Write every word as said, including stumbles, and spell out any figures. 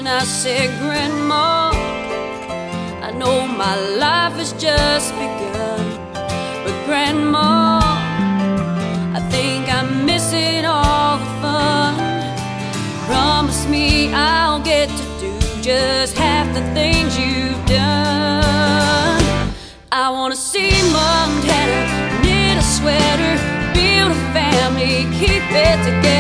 I said, Grandma, I know my life has just begun, but Grandma, I think I'm missing all the fun. Promise me I'll get to do just half the things you've done. I wanna see Montana, knit a sweater, build a family, keep it together.